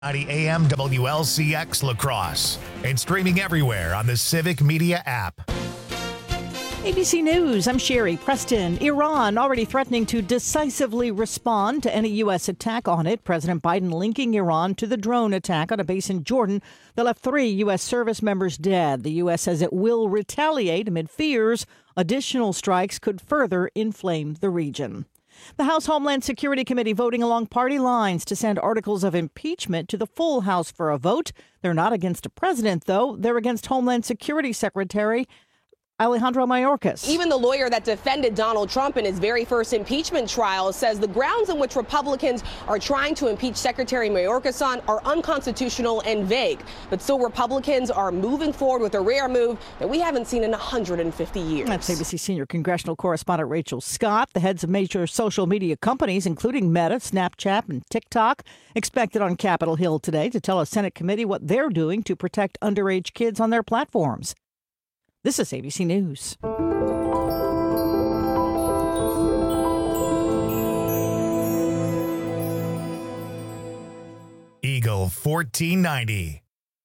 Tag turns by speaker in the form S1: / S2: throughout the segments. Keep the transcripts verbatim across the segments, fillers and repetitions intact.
S1: ninety A M W L C X La Crosse and streaming everywhere on the Civic Media app.
S2: A B C News, I'm Sherry Preston. Iran already threatening to decisively respond to any U S attack on it. President Biden linking Iran to the drone attack on a base in Jordan that left three U S service members dead. The U S says it will retaliate amid fears additional strikes could further inflame the region. The House Homeland Security Committee voting along party lines to send articles of impeachment to the full House for a vote. They're not against a president, though. They're against Homeland Security Secretary Alejandro Mayorkas.
S3: Even the lawyer that defended Donald Trump in his very first impeachment trial says the grounds on which Republicans are trying to impeach Secretary Mayorkas on are unconstitutional and vague. But still, Republicans are moving forward with a rare move that we haven't seen in one hundred fifty years.
S2: That's A B C senior congressional correspondent Rachel Scott. The heads of major social media companies, including Meta, Snapchat, and TikTok, expected on Capitol Hill today to tell a Senate committee what they're doing to protect underage kids on their platforms. This is A B C News.
S1: Eagle fourteen ninety.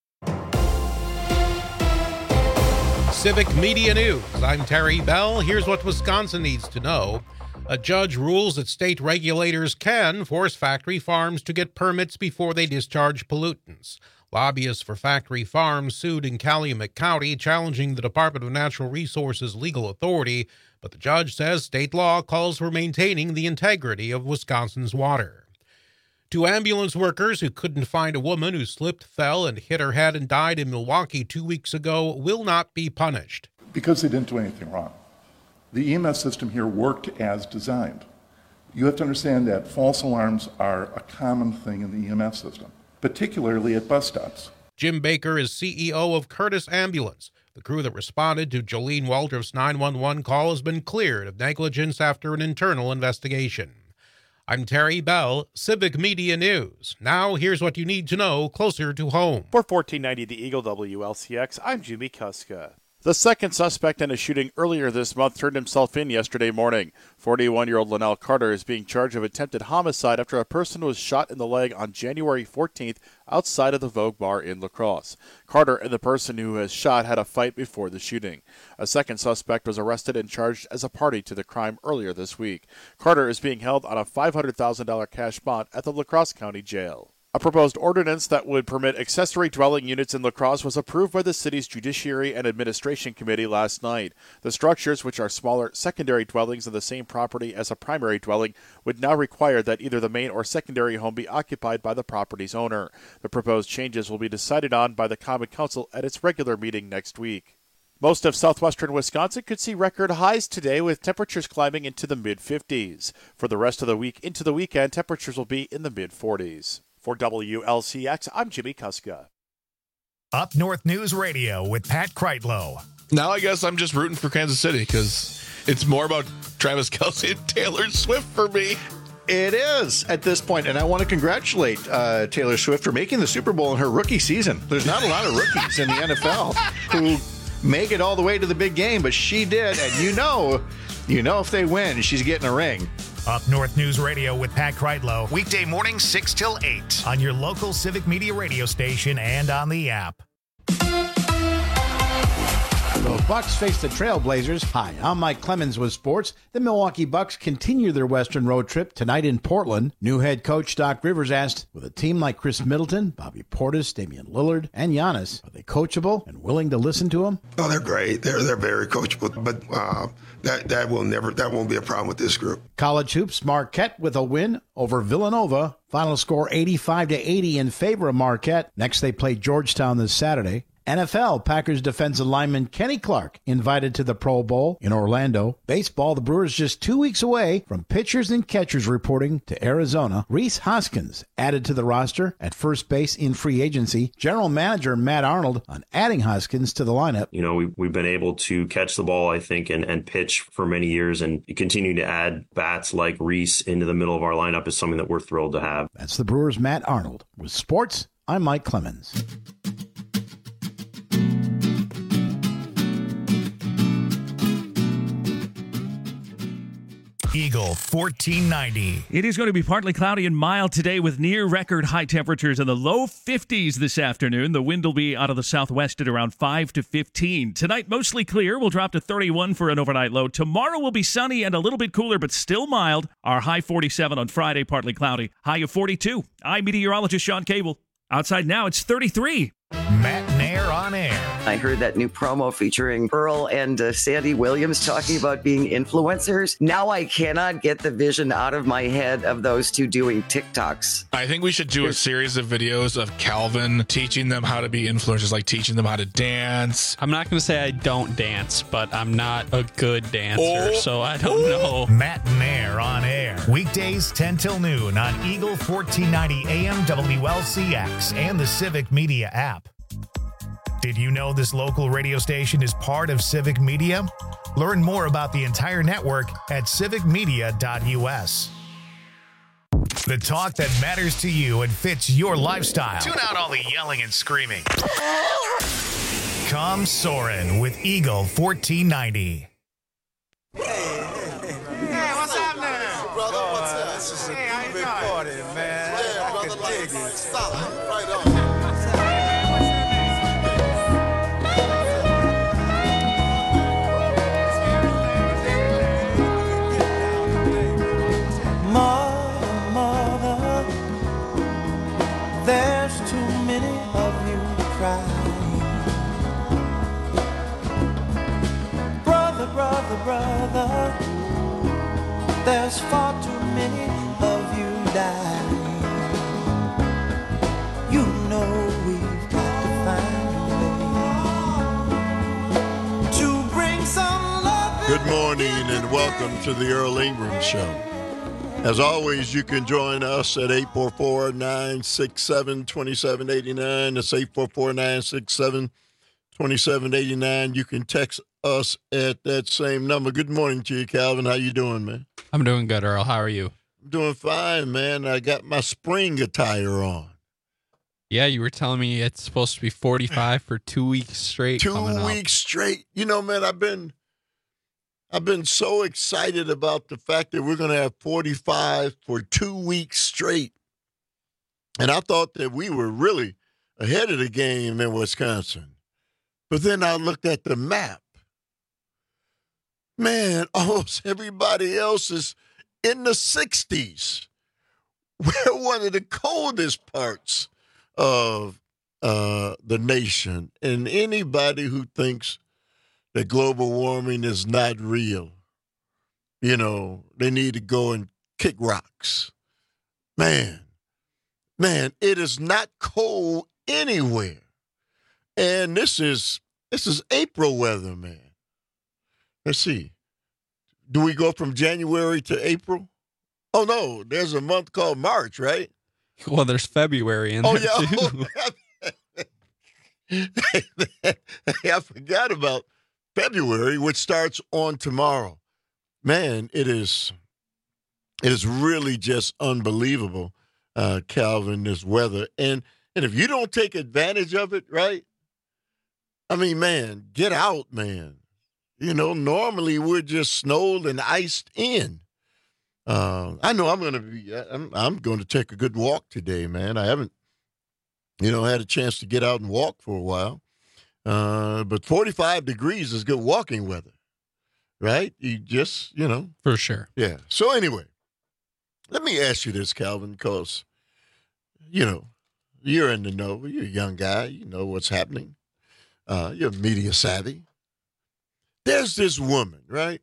S4: Civic Media News. I'm Terry Bell. Here's what Wisconsin needs to know. A judge rules that state regulators can force factory farms to get permits before they discharge pollutants. Lobbyists for factory farms sued in Calumet County, challenging the Department of Natural Resources' legal authority, but the judge says state law calls for maintaining the integrity of Wisconsin's water. Two ambulance workers who couldn't find a woman who slipped, fell, and hit her head and died in Milwaukee two weeks ago will not be punished.
S5: Because they didn't do anything wrong. The E M S system here worked as designed. You have to understand that false alarms are a common thing in the E M S system, particularly at bus stops.
S4: Jim Baker is C E O of Curtis Ambulance. The crew that responded to Jolene Waldrop's nine one one call has been cleared of negligence after an internal investigation. I'm Terry Bell, Civic Media News. Now, here's what you need to know closer to home.
S6: For fourteen ninety The Eagle W L C X, I'm Jimmy Kuska. The second suspect in a shooting earlier this month turned himself in yesterday morning. forty-one-year-old Linnell Carter is being charged of attempted homicide after a person was shot in the leg on January fourteenth outside of the Vogue Bar in La Crosse. Carter and the person who was shot had a fight before the shooting. A second suspect was arrested and charged as a party to the crime earlier this week. Carter is being held on a five hundred thousand dollars cash bond at the La Crosse County Jail. A proposed ordinance that would permit accessory dwelling units in La Crosse was approved by the city's Judiciary and Administration Committee last night. The structures, which are smaller secondary dwellings on the same property as a primary dwelling, would now require that either the main or secondary home be occupied by the property's owner. The proposed changes will be decided on by the Common Council at its regular meeting next week. Most of southwestern Wisconsin could see record highs today, with temperatures climbing into the mid fifties. For the rest of the week into the weekend, temperatures will be in the mid forties. For W L C X, I'm Jimmy Kuska.
S1: Up North News Radio with Pat Kreitlow.
S7: Now I guess I'm just rooting for Kansas City because it's more about Travis Kelce and Taylor Swift for me.
S8: It is at this point, and I want to congratulate uh, Taylor Swift for making the Super Bowl in her rookie season. There's not a lot of rookies in the N F L who make it all the way to the big game, but she did, and you know, you know if they win, she's getting a ring.
S1: Up North News Radio with Pat Kreitlow. Weekday morning, six till eight on your local Civic Media radio station and on the app.
S9: The Bucks face the Trailblazers. Hi, I'm Mike Clemens with sports. The Milwaukee Bucks continue their Western road trip tonight in Portland. New head coach Doc Rivers asked, with a team like Chris Middleton, Bobby Portis, Damian Lillard, and Giannis, are they coachable and willing to listen to him?
S10: Oh, they're great. They're they're very coachable, but uh, that that will never that won't be a problem with this group.
S9: College hoops, Marquette with a win over Villanova. Final score eighty-five to eighty in favor of Marquette. Next, they play Georgetown this Saturday. N F L, Packers defensive lineman Kenny Clark invited to the Pro Bowl in Orlando. Baseball, the Brewers just two weeks away from pitchers and catchers reporting to Arizona. Rhys Hoskins added to the roster at first base in free agency. General manager Matt Arnold on adding Hoskins to the lineup.
S11: You know, we, we've been able to catch the ball, I think, and, and pitch for many years, and continue to add bats like Rhys into the middle of our lineup is something that we're thrilled to have.
S9: That's the Brewers' Matt Arnold. With sports, I'm Mike Clemens.
S1: Eagle fourteen ninety.
S12: It is going to be partly cloudy and mild today with near record high temperatures in the low fifties this afternoon. The wind will be out of the southwest at around five to fifteen. Tonight, mostly clear. We'll drop to thirty-one for an overnight low. Tomorrow will be sunny and a little bit cooler, but still mild. Our high forty-seven on Friday, partly cloudy. High of forty-two. I'm meteorologist Sean Cable. Outside now, it's thirty-three.
S1: Matt Nair on air.
S13: I heard that new promo featuring Earl and uh, Sandy Williams talking about being influencers. Now I cannot get the vision out of my head of those two doing TikToks.
S7: I think we should do a series of videos of Calvin teaching them how to be influencers, like teaching them how to dance.
S14: I'm not going to say I don't dance, but I'm not a good dancer,
S7: Oh.
S14: so I don't know.
S1: Matt Nair on air. Weekdays ten till noon on Eagle fourteen ninety A M W L C X and the Civic Media app. Did you know this local radio station is part of Civic Media? Learn more about the entire network at civic media dot u s. The talk that matters to you and fits your lifestyle. Tune out all the yelling and screaming. Come Soren with Eagle fourteen ninety.
S15: Hey, what's up now? Brother, what's up? This is a hey, how you big party, man. Yeah, I brother, can dig it. Solid. Right on.
S16: Mother, mother, there's too many of you crying. Brother, brother, brother, there's far too many of you dying. You know we've got to find a way to bring some love.
S17: Good morning and welcome to the Earl Ingram Show. As always, you can join us at eight four four, nine six seven, two seven eight nine. That's eight four four, nine six seven, two seven eight nine. You can text us at that same number. Good morning to you, Calvin. How you doing, man?
S14: I'm doing good, Earl. How are you?
S17: I'm doing fine, man. I got my spring attire on.
S14: Yeah, you were telling me it's supposed to be forty-five for two weeks straight.
S17: Two
S14: coming up.
S17: weeks straight. You know, man, I've been I've been so excited about the fact that we're going to have forty-five for two weeks straight. And I thought that we were really ahead of the game in Wisconsin. But then I looked at the map. Man, almost everybody else is in the sixties. We're one of the coldest parts of uh, the nation. And anybody who thinks that global warming is not real, you know, they need to go and kick rocks. Man, man, it is not cold anywhere. And this is this is April weather, man. Let's see. Do we go from January to April? Oh, no, there's a month called March, right?
S14: Well, there's February in
S17: oh,
S14: there,
S17: yeah.
S14: too.
S17: I forgot about February, which starts on tomorrow. Man, it is it is really just unbelievable, uh, Calvin, this weather. And and if you don't take advantage of it, right? I mean, man, get out, man. You know, normally we're just snowed and iced in. Uh, I know I'm going to be, I'm, I'm going to take a good walk today, man. I haven't, you know, had a chance to get out and walk for a while. Uh, but forty-five degrees is good walking weather, right? You just, you know.
S14: For sure.
S17: Yeah. So anyway, let me ask you this, Calvin, because, you know, you're in the know. You're a young guy. You know what's happening. Uh, you're media savvy. There's this woman, right,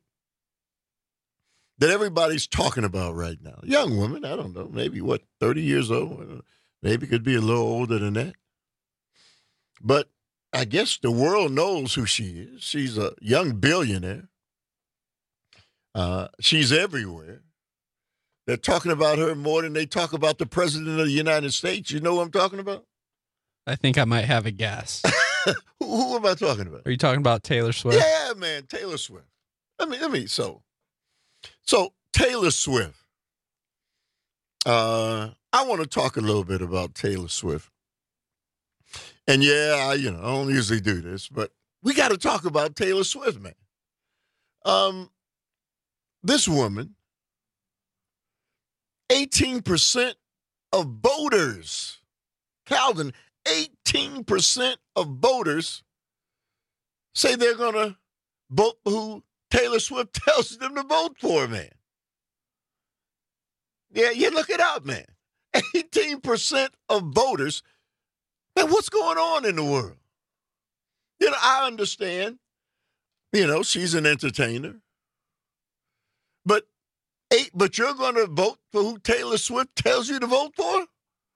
S17: that everybody's talking about right now. Young woman, I don't know, maybe, what, thirty years old? Maybe could be a little older than that. But I guess the world knows who she is. She's a young billionaire. Uh, she's everywhere. They're talking about her more than they talk about the president of the United States. You know what I'm talking about?
S14: I think I might have a guess.
S17: who, who am I talking about?
S14: Are you talking about Taylor Swift?
S17: Yeah, man, Taylor Swift. I mean, I mean, so, so Taylor Swift. Uh, I want to talk a little bit about Taylor Swift. And yeah, I, you know, I don't usually do this, but we got to talk about Taylor Swift, man. Um, this woman eighteen percent of voters, Calvin, eighteen percent of voters say they're going to vote for who Taylor Swift tells them to vote for, man. Yeah, you look it up, man. eighteen percent of voters. Man, what's going on in the world? You know, I understand, you know, she's an entertainer. But eight, but you're going to vote for who Taylor Swift tells you to vote for?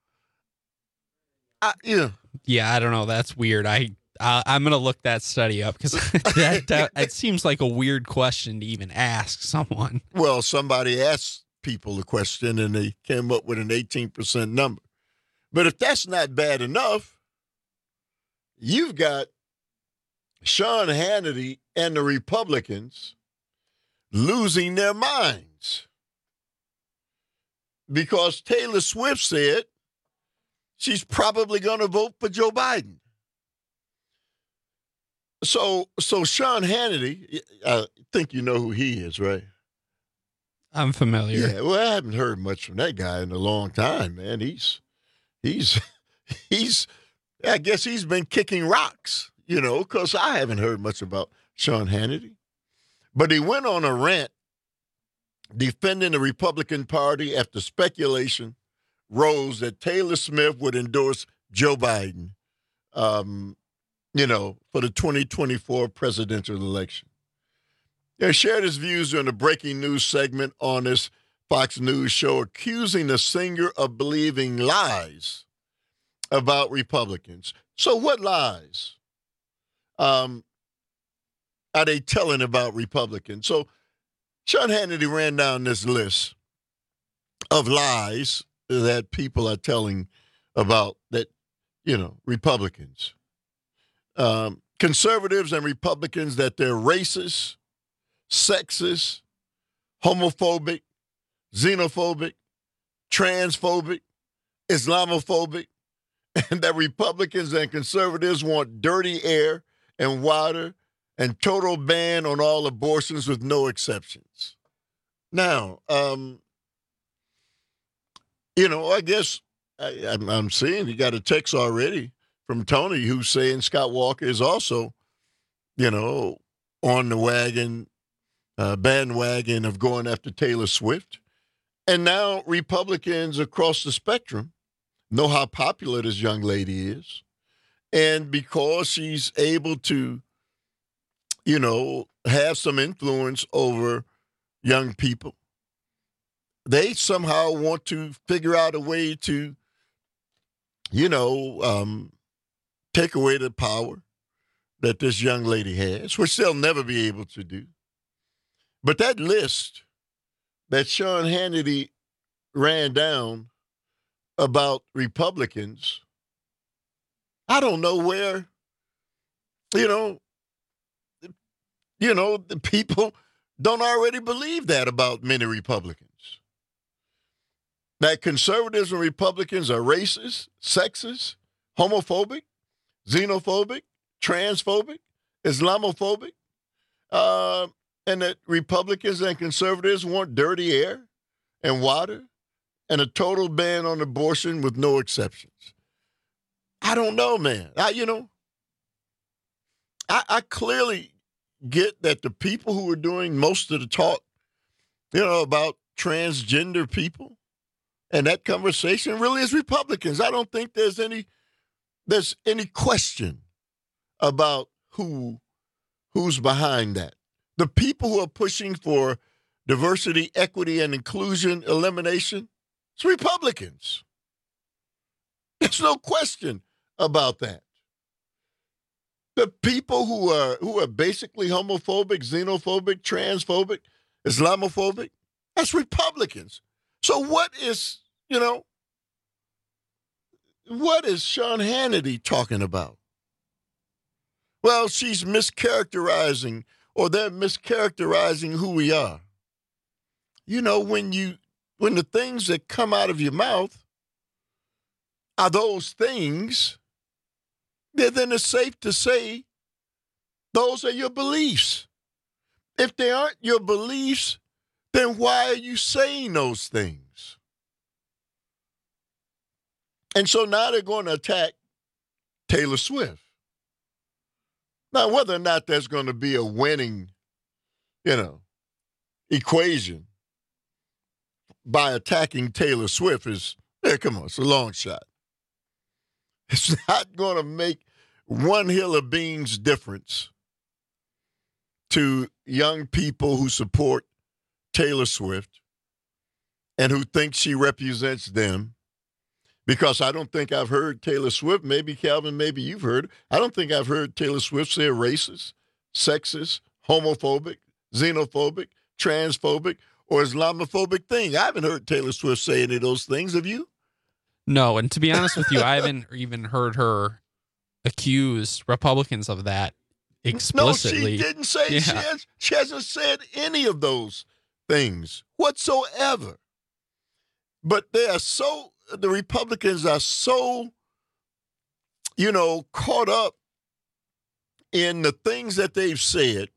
S17: I, yeah.
S14: Yeah, I don't know. That's weird. I, I I'm gonna look that study up because that, that it seems like a weird question to even ask someone.
S17: Well, somebody asked people the question and they came up with an eighteen percent number. But if that's not bad enough, you've got Sean Hannity and the Republicans losing their minds because Taylor Swift said she's probably going to vote for Joe Biden. So, so Sean Hannity, I think you know who he is, right?
S14: I'm familiar.
S17: Yeah, well, I haven't heard much from that guy in a long time, man. He's, he's, he's, I guess he's been kicking rocks, you know, because I haven't heard much about Sean Hannity. But he went on a rant defending the Republican Party after speculation rose that Taylor Swift would endorse Joe Biden, um, you know, for the twenty twenty-four presidential election. He shared his views during the breaking news segment on this Fox News show, accusing the singer of believing lies about Republicans. So what lies um, are they telling about Republicans? So Sean Hannity ran down this list of lies that people are telling about that, you know, Republicans. Um, conservatives and Republicans that they're racist, sexist, homophobic, xenophobic, transphobic, Islamophobic, and that Republicans and conservatives want dirty air and water and total ban on all abortions with no exceptions. Now, um, you know, I guess I, I'm, I'm seeing you got a text already from Tony who's saying Scott Walker is also, you know, on the wagon, uh, bandwagon of going after Taylor Swift. And now Republicans across the spectrum know how popular this young lady is. And because she's able to, you know, have some influence over young people, they somehow want to figure out a way to, you know, um, take away the power that this young lady has, which they'll never be able to do. But that list that Sean Hannity ran down about Republicans, I don't know where, you know, you know, the people don't already believe that about many Republicans. That conservatives and Republicans are racist, sexist, homophobic, xenophobic, transphobic, Islamophobic, uh, and that Republicans and conservatives want dirty air and water and a total ban on abortion with no exceptions. I don't know, man. I, you know, I, I clearly get that the people who are doing most of the talk, you know, about transgender people and that conversation really is Republicans. I don't think there's any there's any question about who who's behind that. The people who are pushing for diversity, equity, and inclusion elimination, it's Republicans. There's no question about that. The people who are who are basically homophobic, xenophobic, transphobic, Islamophobic, that's Republicans. So what is, you know, what is Sean Hannity talking about? Well, she's mischaracterizing, or they're mischaracterizing who we are. You know, when you when the things that come out of your mouth are those things, then it's safe to say those are your beliefs. If they aren't your beliefs, then why are you saying those things? And so now they're going to attack Taylor Swift. Now, whether or not there's going to be a winning, you know, equation by attacking Taylor Swift is, hey, come on, it's a long shot. It's not going to make one hill of beans difference to young people who support Taylor Swift and who think she represents them. Because I don't think I've heard Taylor Swift, maybe Calvin, maybe you've heard, I don't think I've heard Taylor Swift say racist, sexist, homophobic, xenophobic, transphobic, or Islamophobic thing. I haven't heard Taylor Swift say any of those things. Have you?
S14: No, and to be honest with you, I haven't even heard her accuse Republicans of that explicitly.
S17: No, she didn't say,
S14: yeah.
S17: she, has, she hasn't said any of those things whatsoever. But they are so, the Republicans are so, you know, caught up in the things that they've said,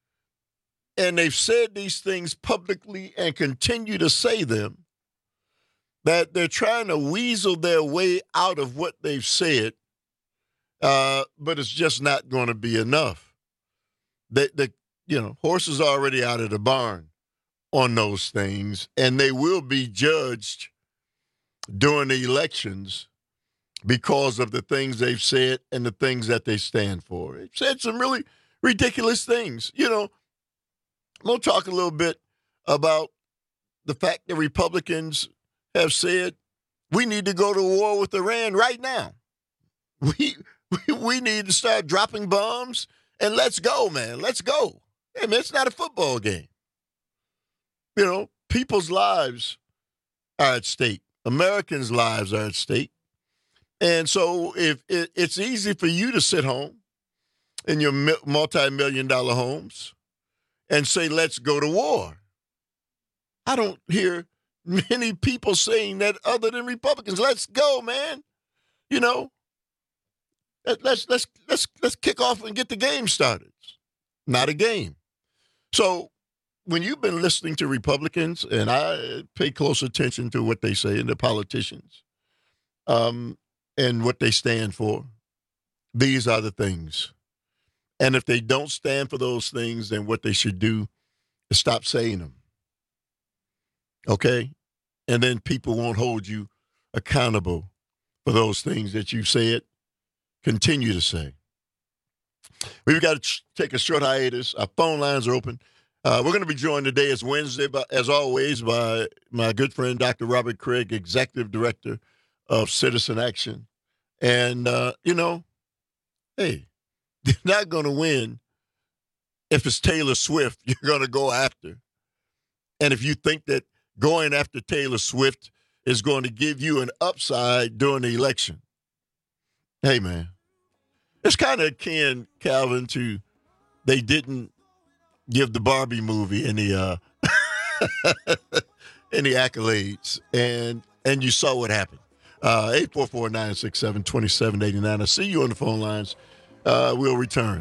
S17: and they've said these things publicly and continue to say them, that they're trying to weasel their way out of what they've said, uh, but it's just not going to be enough. The, the, you know, horse is already out of the barn on those things, and they will be judged during the elections because of the things they've said and the things that they stand for. They've said some really ridiculous things. You know, I'm going to talk a little bit about the fact that Republicans have said we need to go to war with Iran right now. We, we, we need to start dropping bombs, and let's go, man. Let's go. Hey, man, it's not a football game. You know, people's lives are at stake. Americans' lives are at stake. And so if it, it's easy for you to sit home in your multi-million dollar homes and say, let's go to war. I don't hear many people saying that other than Republicans. Let's go, man. You know, let's let's let's let's kick off and get the game started. Not a game. So when you've been listening to Republicans, and I pay close attention to what they say and the politicians, um, and what they stand for, these are the things. And if they don't stand for those things, then what they should do is stop saying them. Okay? And then people won't hold you accountable for those things that you said, continue to say. We've got to take a short hiatus. Our phone lines are open. Uh, we're going to be joined today, as Wednesday, by, as always, by my good friend, Doctor Robert Craig, Executive Director of Citizen Action. And, uh, you know, hey, you're not going to win if it's Taylor Swift you're going to go after. And if you think that going after Taylor Swift is going to give you an upside during the election, hey, man, it's kind of akin, Calvin, to they didn't give the Barbie movie any uh, any accolades, and and you saw what happened. Uh, eight four four, nine six seven, two seven eight nine. I see you on the phone lines. Uh, we'll return.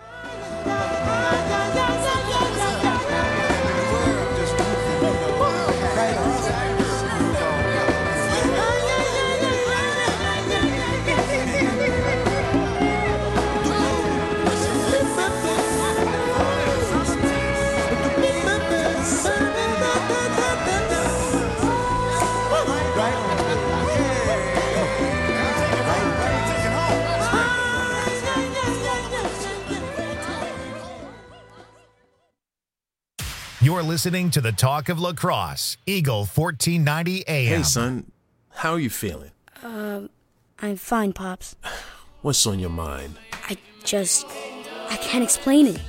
S1: You're listening to the Talk of Lacrosse, Eagle fourteen ninety A M.
S18: Hey, son, how are you feeling?
S19: Um, uh, I'm fine, Pops.
S18: What's on your mind?
S19: I just, I can't explain it.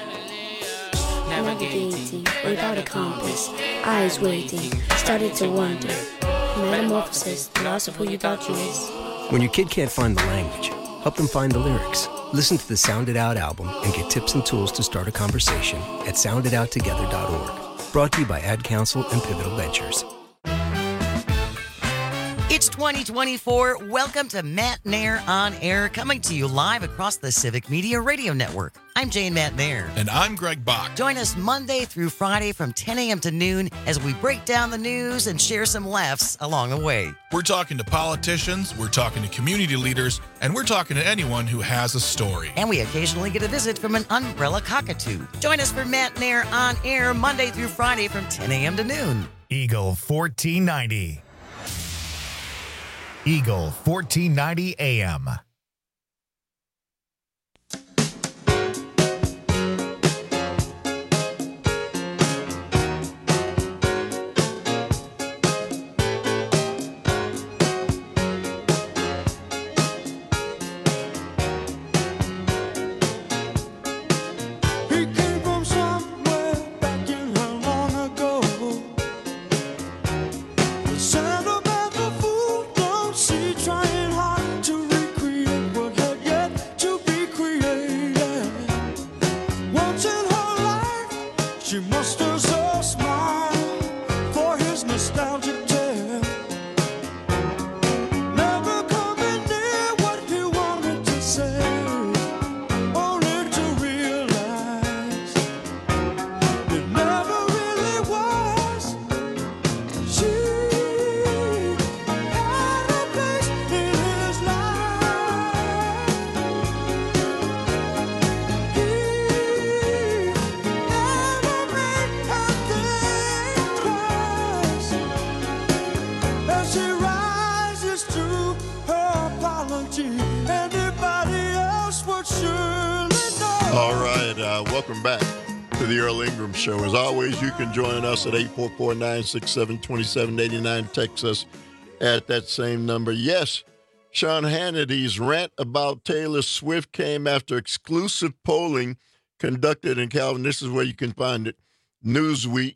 S19: Navigating without a compass, eyes waiting, started to wonder. Metamorphosis, the loss of who you thought you was.
S20: When your kid can't find the language, help them find the lyrics. Listen to the Sound It Out album and get tips and tools to start a conversation at sound it out together dot org. Brought to you by Ad Council and Pivotal Ventures.
S21: It's twenty twenty twenty-four. Welcome to Matt Nair On Air, coming to you live across the Civic Media Radio Network. I'm Jane Matt Nair.
S22: And I'm Greg Bach.
S21: Join us Monday through Friday from ten a.m. to noon as we break down the news and share some laughs along the way.
S22: We're talking to politicians, we're talking to community leaders, and we're talking to anyone who has a story.
S21: And we occasionally get a visit from an umbrella cockatoo. Join us for Matt Nair On Air Monday through Friday from ten a.m. to noon.
S1: Eagle fourteen ninety. Eagle fourteen ninety A M.
S17: Show. As always, you can join us at eight four four, nine six seven, two seven eight nine. Text us at that same number. Yes, Sean Hannity's rant about Taylor Swift came after exclusive polling conducted in Calvin. This is where you can find it. Newsweek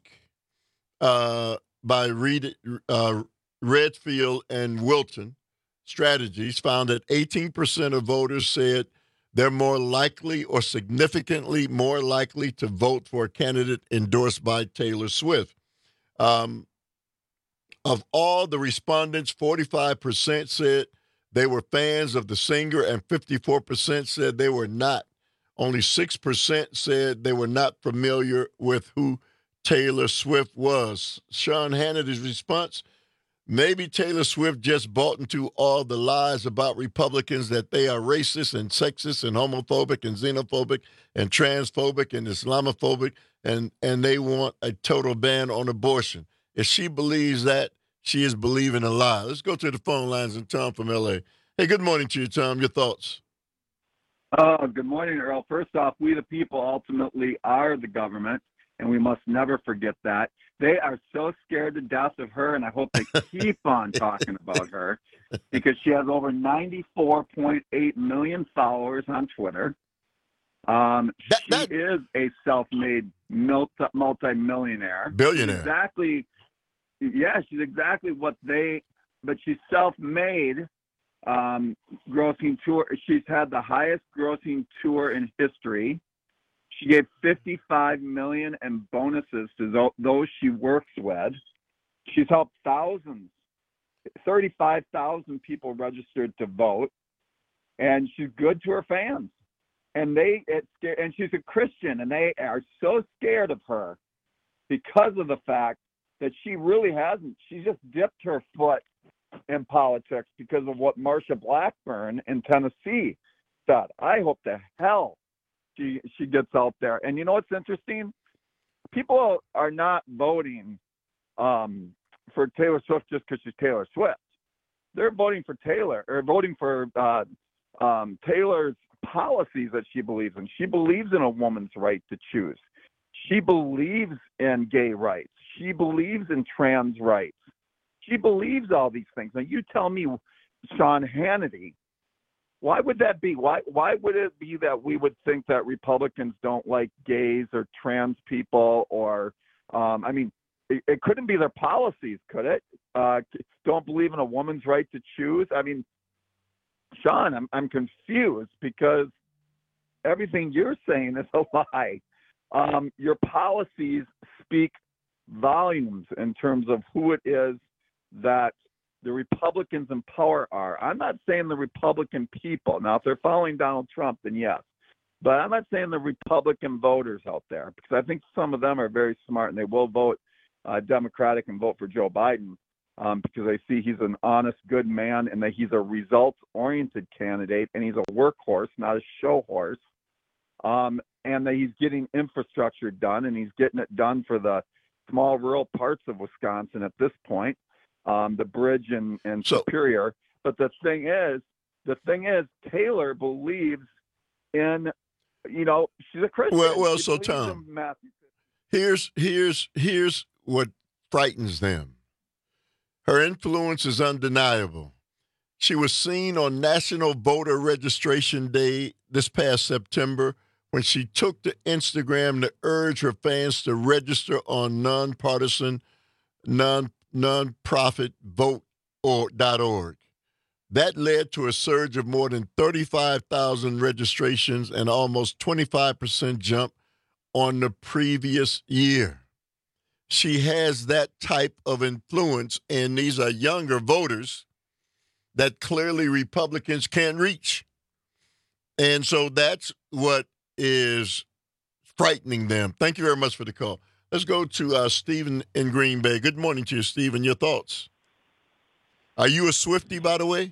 S17: uh, by Reed, uh, Redfield and Wilton Strategies found that eighteen percent of voters said they're more likely or significantly more likely to vote for a candidate endorsed by Taylor Swift. Um, of all the respondents, forty-five percent said they were fans of the singer and fifty-four percent said they were not. Only six percent said they were not familiar with who Taylor Swift was. Sean Hannity's response: maybe Taylor Swift just bought into all the lies about Republicans that they are racist and sexist and homophobic and xenophobic and transphobic and Islamophobic, and, and they want a total ban on abortion. If she believes that, she is believing a lie. Let's go to the phone lines and Tom from L A. Hey, good morning to you, Tom. Your thoughts?
S23: Oh, good morning, Earl. First off, we the people ultimately are the government, and we must never forget that. They are so scared to death of her, and I hope they keep on talking about her, because she has over ninety-four point eight million followers on Twitter. Um, that, she that... is a self-made multi- multi-millionaire.
S17: Billionaire.
S23: She's exactly, yeah, she's exactly what they, but she's self-made, um, grossing tour. She's had the highest grossing tour in history. She gave fifty-five million dollars in bonuses to those she works with. She's helped thousands, thirty-five thousand people registered to vote, and she's good to her fans. And they, it's, and she's a Christian, and they are so scared of her because of the fact that she really hasn't. She just dipped her foot in politics because of what Marsha Blackburn in Tennessee said. I hope to hell She she gets out there. And you know what's interesting? People are not voting um, for Taylor Swift just because she's Taylor Swift. They're voting for Taylor, or voting for uh, um, Taylor's policies that she believes in. She believes in a woman's right to choose. She believes in gay rights. She believes in trans rights. She believes all these things. Now, you tell me, Sean Hannity, why would that be? Why why would it be that we would think that Republicans don't like gays or trans people, or um, I mean, it, it couldn't be their policies, could it? Uh, don't believe in a woman's right to choose. I mean, Sean, I'm I'm confused because everything you're saying is a lie. Um, your policies speak volumes in terms of who it is that the Republicans in power are. I'm not saying the Republican people. Now, if they're following Donald Trump, then yes. But I'm not saying the Republican voters out there, because I think some of them are very smart and they will vote uh, Democratic and vote for Joe Biden um, because they see he's an honest, good man and that he's a results-oriented candidate and he's a workhorse, not a show horse, um, and that he's getting infrastructure done and he's getting it done for the small rural parts of Wisconsin at this point, um, the bridge and, and
S17: so,
S23: Superior. But the thing is, the thing is, Taylor believes in, you know, she's a Christian.
S17: Well, well,
S23: she
S17: so
S23: believes
S17: Tom,
S23: in Matthew.
S17: here's here's here's what frightens them. Her influence is undeniable. She was seen on National Voter Registration Day this past September when she took to Instagram to urge her fans to register on nonpartisan, non nonprofit vote dot org. That led to a surge of more than thirty-five thousand registrations and almost twenty-five percent jump on the previous year. She has that type of influence, and these are younger voters that clearly Republicans can't reach. And so that's what is frightening them. Thank you very much for the call. Let's go to uh, Stephen in Green Bay. Good morning to you, Stephen. Your thoughts? Are you a Swiftie, by the way?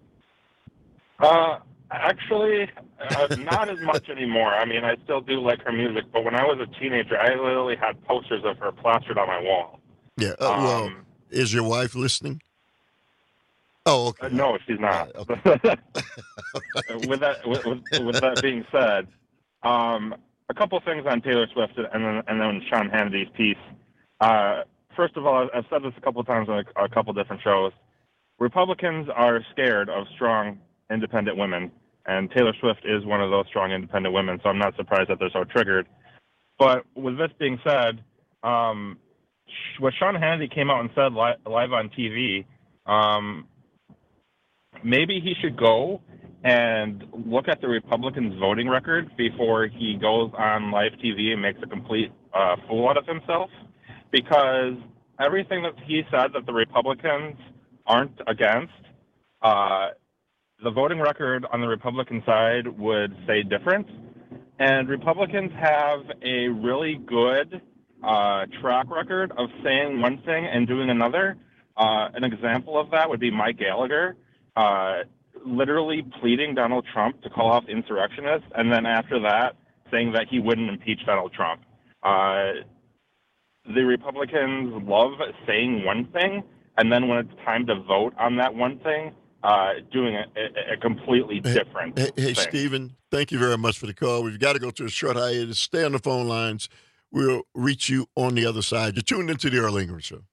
S2: Uh, actually, uh, not as much anymore. I mean, I still do like her music, but when I was a teenager, I literally had posters of her plastered on my wall.
S17: Yeah. Uh,
S2: Um,
S17: well, is your wife listening? Oh, okay.
S2: Uh, no, she's not.
S17: All right, okay.
S2: with that, with, with, with that being said, um, a couple things on Taylor Swift and then and then Sean Hannity's piece. Uh, first of all, I've said this a couple of times on a, a couple different shows. Republicans are scared of strong, independent women, and Taylor Swift is one of those strong, independent women, so I'm not surprised that they're so triggered. But with this being said, um, what Sean Hannity came out and said li- live on T V, um, maybe he should go and look at the Republicans' voting record before he goes on live T V and makes a complete uh, fool out of himself, because everything that he said that the Republicans aren't against, uh, the voting record on the Republican side would say different. And Republicans have a really good uh, track record of saying one thing and doing another. Uh, an example of that would be Mike Gallagher, uh, literally pleading Donald Trump to call off insurrectionists, and then after that saying that he wouldn't impeach Donald Trump. Uh, the Republicans love saying one thing, and then when it's time to vote on that one thing, uh, doing a, a, a completely different
S17: Hey, hey
S2: thing.
S17: Stephen, thank you very much for the call. We've got to go to a short hiatus. Stay on the phone lines. We'll reach you on the other side. You're tuned into the Earl Ingram Show.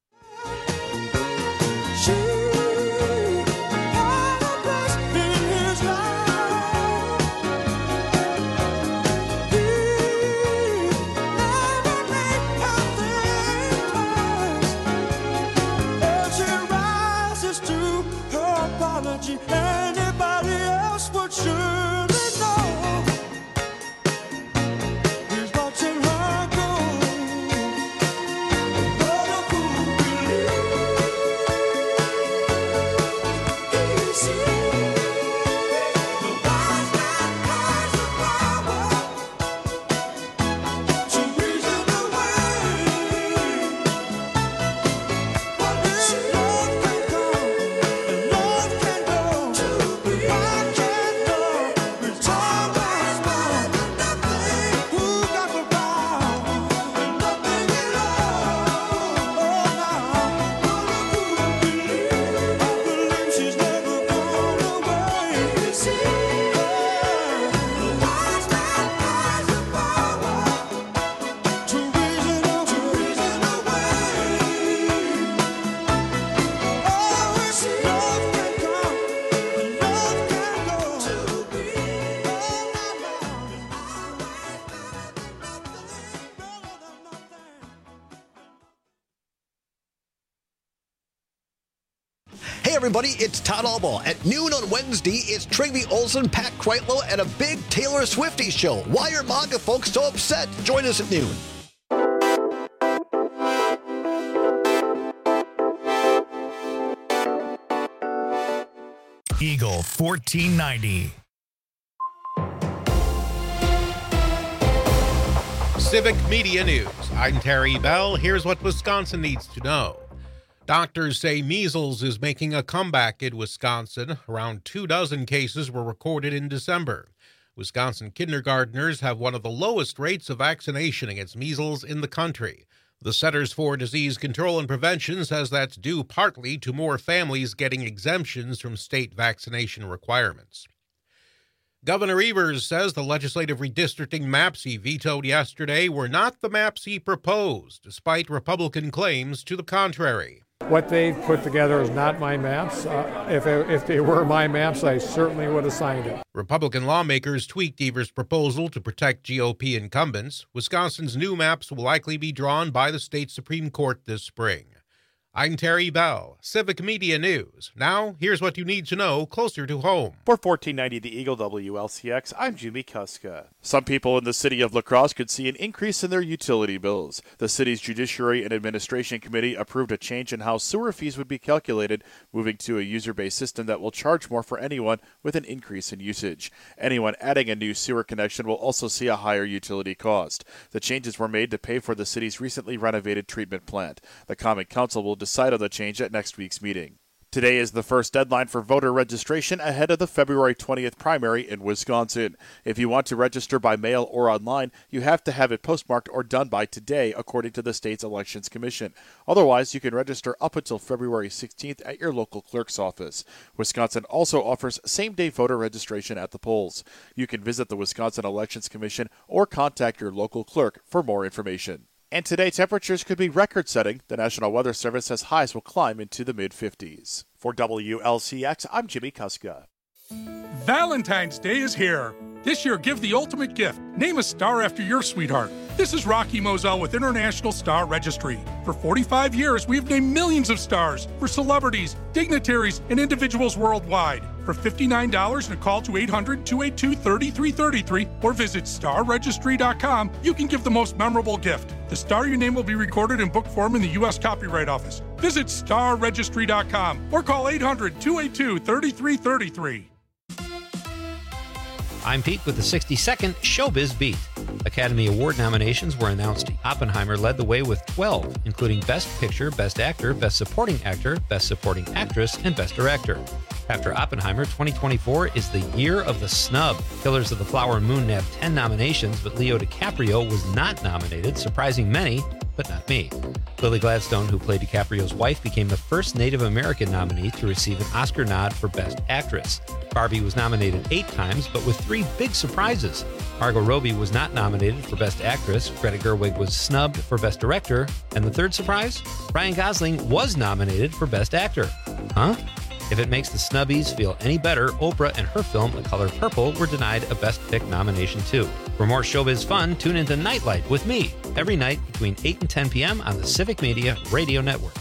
S16: Anybody else would surely know. He's watching her go. What a fool he sees. The wise man has the power to reason away. What is love can come and love can go. I can't know. It's always mine. Who got the power? And nothing at all. Oh, now, what a fool believes. I believe she's never gone away. You see, the wise man has the power to reason away. To reason away. Oh, it's love can come and love can go. To be
S3: Hey everybody, it's Todd Albaugh. At noon on Wednesday, it's Trigby Olsen, Pat Kreitlow, and a big Taylor Swiftie show. Why are MAGA folks so upset? Join us at noon.
S1: Eagle fourteen ninety.
S4: Civic Media News. I'm Terry Bell. Here's what Wisconsin needs to know. Doctors say measles is making a comeback in Wisconsin. Around two dozen cases were recorded in December. Wisconsin kindergartners have one of the lowest rates of vaccination against measles in the country. The Centers for Disease Control and Prevention says that's due partly to more families getting exemptions from state vaccination requirements. Governor Evers says the legislative redistricting maps he vetoed yesterday were not the maps he proposed, despite Republican claims to the contrary.
S5: What they've put together is not my maps. Uh, if, if they were my maps, I certainly would have signed it.
S4: Republican lawmakers tweaked Evers' proposal to protect G O P incumbents. Wisconsin's new maps will likely be drawn by the state Supreme Court this spring. I'm Terry Bell, Civic Media News. Now, here's what you need to know closer to home.
S6: For fourteen ninety The Eagle W L C X, I'm Jimmy Kuska. Some people in the city of La Crosse could see an increase in their utility bills. The city's Judiciary and Administration Committee approved a change in how sewer fees would be calculated, moving to a user-based system that will charge more for anyone with an increase in usage. Anyone adding a new sewer connection will also see a higher utility cost. The changes were made to pay for the city's recently renovated treatment plant. The Common Council will decide on the change at next week's meeting. Today is the first deadline for voter registration ahead of the February twentieth primary in Wisconsin. If you want to register by mail or online, you have to have it postmarked or done by today, according to the state's Elections Commission. Otherwise, you can register up until February sixteenth at your local clerk's office. Wisconsin also offers same-day voter registration at the polls. You can visit the Wisconsin Elections Commission or contact your local clerk for more information. And today, temperatures could be record-setting. The National Weather Service says highs will climb into the mid-fifties. For W L C X, I'm Jimmy Kuska.
S24: Valentine's Day is here. This year, give the ultimate gift. Name a star after your sweetheart. This is Rocky Moselle with International Star Registry. For forty-five years, we've named millions of stars for celebrities, dignitaries, and individuals worldwide. For fifty-nine dollars and a call to eight hundred, two eight two, three three three three or visit star registry dot com, you can give the most memorable gift. The star your name will be recorded in book form in the U S Copyright Office. Visit star registry dot com or call eight hundred, two eight two, three three three three.
S25: I'm Pete with the sixty-second Showbiz Beat. Academy Award nominations were announced. Oppenheimer led the way with twelve, including Best Picture, Best Actor, Best Supporting Actor, Best Supporting Actress, and Best Director. After Oppenheimer, twenty twenty-four is the year of the snub. Killers of the Flower Moon nabbed ten nominations, but Leo DiCaprio was not nominated, surprising many, but not me. Lily Gladstone, who played DiCaprio's wife, became the first Native American nominee to receive an Oscar nod for Best Actress. Barbie was nominated eight times, but with three big surprises. Margot Robbie was not nominated for Best Actress, Greta Gerwig was snubbed for Best Director, and the third surprise? Ryan Gosling was nominated for Best Actor. Huh? If it makes the snubbies feel any better, Oprah and her film The Color Purple were denied a Best Pick nomination too. For more showbiz fun, tune into Nightlight with me every night between eight and ten p.m. on the Civic Media Radio Network.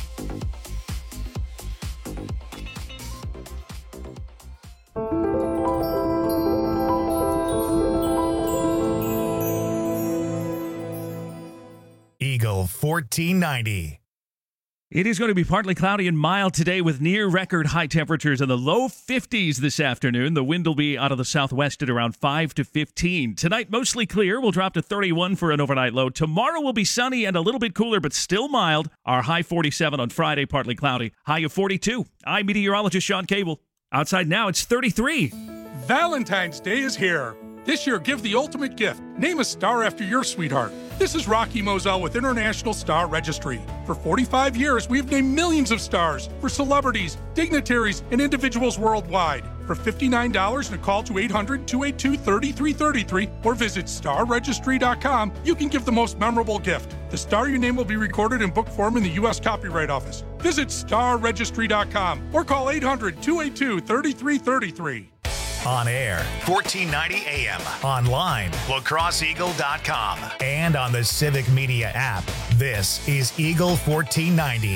S1: Eagle fourteen ninety.
S12: It is going to be partly cloudy and mild today with near record high temperatures in the low fifties this afternoon. The wind will be out of the southwest at around five to fifteen. Tonight, mostly clear. We'll drop to thirty-one for an overnight low. Tomorrow will be sunny and a little bit cooler, but still mild. Our high forty-seven on Friday, partly cloudy. High of forty-two. I'm meteorologist Sean Cable. Outside now, it's thirty-three.
S24: Valentine's Day is here. This year, give the ultimate gift. Name a star after your sweetheart. This is Rocky Moselle with International Star Registry. For forty-five years, we've named millions of stars for celebrities, dignitaries, and individuals worldwide. For fifty-nine dollars and a call to eight hundred, two eight two, three three three three or visit star registry dot com, you can give the most memorable gift. The star your name will be recorded in book form in the U S Copyright Office. Visit star registry dot com or call eight hundred, two eight two, three three three three.
S1: On air, fourteen ninety A M. Online, la crosse eagle dot com. And on the Civic Media app. This is Eagle fourteen ninety.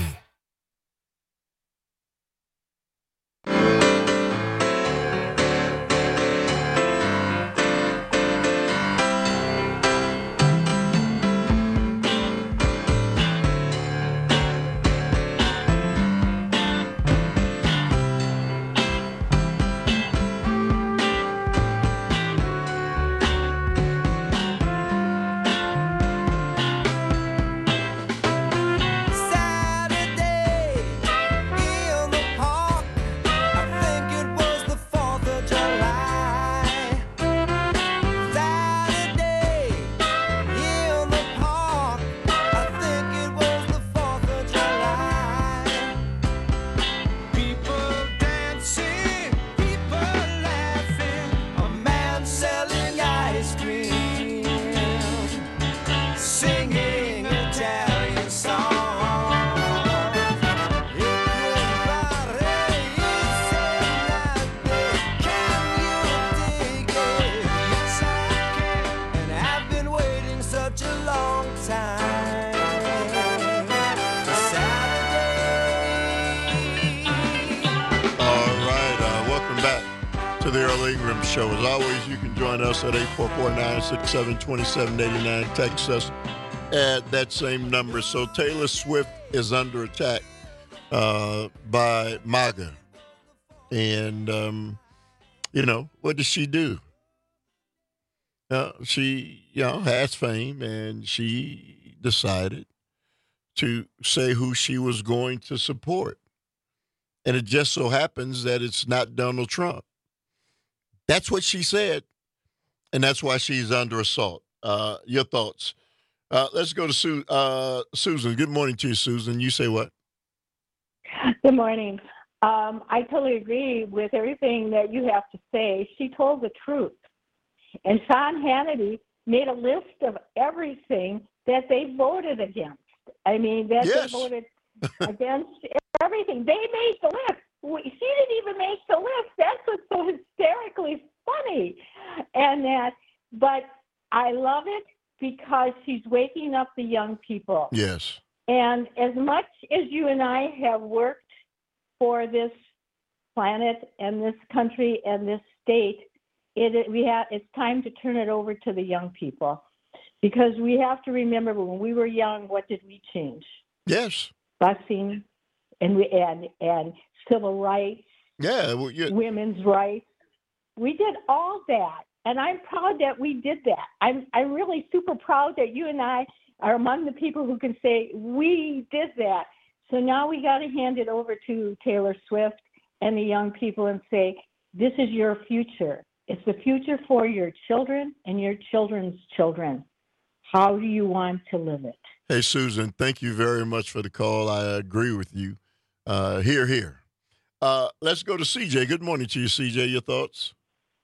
S17: the Earl Ingram Show. As always, you can join us at eight four four, nine six seven, two seven eight nine. Text us at that same number. So Taylor Swift is under attack uh, by MAGA. And, um, you know, what does she do? Uh, she, you know, has fame, and she decided to say who she was going to support. And it just so happens that it's not Donald Trump. That's what she said, and that's why she's under assault. Uh, your thoughts? Uh, let's go to Su- uh, Susan. Good morning to you, Susan. You say what?
S8: Good morning. Um, I totally agree with everything that you have to say. She told the truth. And Sean Hannity made a list of everything that they voted against. I mean, that
S17: yes.
S8: they voted against everything. They made the list. We, she didn't even make the list. That's what's so hysterically funny. And that, but I love it because she's waking up the young people.
S17: Yes.
S8: And as much as you and I have worked for this planet and this country and this state, it, we have, it's time to turn it over to the young people. Because we have to remember when we were young, what did we change?
S17: Yes.
S8: Busing and we, and and civil rights,
S17: yeah, well, yeah,
S8: women's rights. We did all that, and I'm proud that we did that. I'm I'm really super proud that you and I are among the people who can say we did that. So now we got to hand it over to Taylor Swift and the young people and say, this is your future. It's the future for your children and your children's children. How do you want to live it?
S17: Hey, Susan, thank you very much for the call. I agree with you. Uh, here, here. Uh, let's go to C J. Good morning to you, C J. Your thoughts?